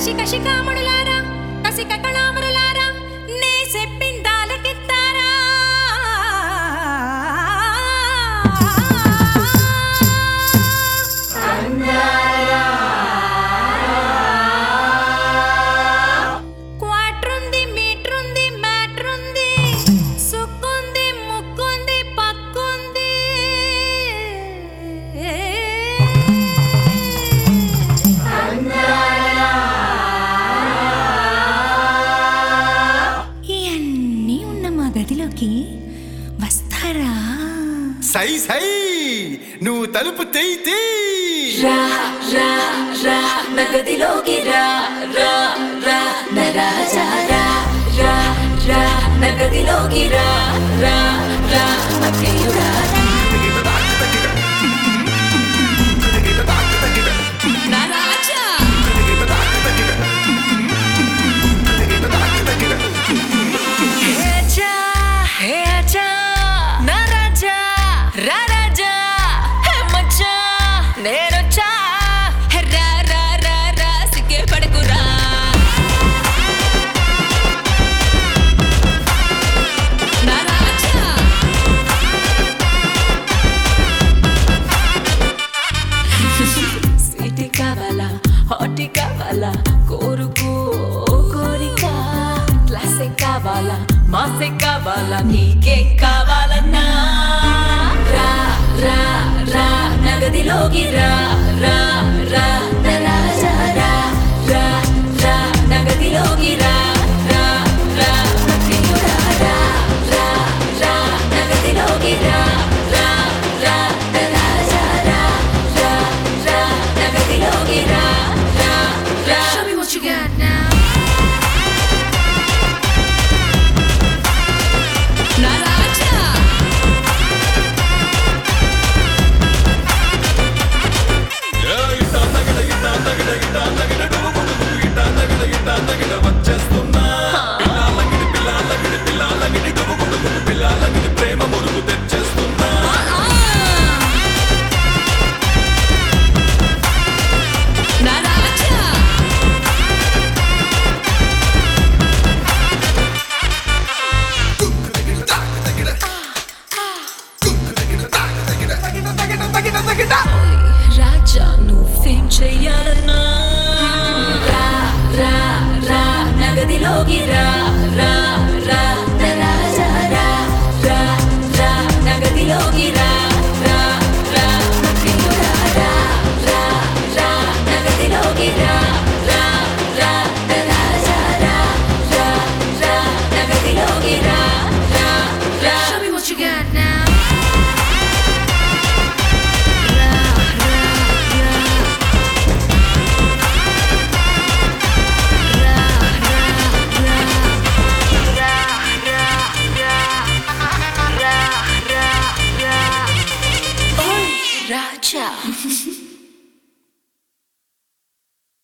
కసి కసి కాముడులారా కసిక కళామరులారా నే చెప్పిందాలకిత్తారా క్వార్ట్రుంది మీట్రుంది మ్యాట్రుంది సుక్కుంది ముక్కుంది పక్కుంది ఇవన్నీ ఉన్న మా గదిలోకి వస్తారా? సై సై నువ్వు తలుపు తెయితే రా రా రా నగదిలోకి రా రా రా నరాజా రా రా రా నగదిలోకి రా రా రా అక్కయ్యుడా నరాజా హేజా హేజా నరాజా రారాజా హే మచ్చా నేనొచ్చా రా రా రా రా సిగ్గే పడకురా నరాజా స్వీట్ కావాలా హాట్ కావాలా కోరుకో కోరిక క్లాసిక్ కావాలా మాసిక్ కావాలా నీకే కావాలన్నా రా రా రా నగదిలోకి రా రా రా నరాజా రా రా రా నగదిలోకి రా రా రా అక్కయ్యుడా రా రా రా నగదిలోకి రా రా రా నరాజా రా రా రా నగదిలోకి రా రా రా Show me what you got now. నరాజా నరాజా రాజా నువ్వేం చెయ్యాలన్నా రా రా రా నగదిలోకి రా రా రా నరాజా రా రా రా నగదిలోకి రా రా రా అక్కయ్యుడా రా రా రా నగదిలోకి రా రా రా నరాజా రా రా రా నగదిలోకి రా రా రా Show me what you got now. ఓయ్ రాజా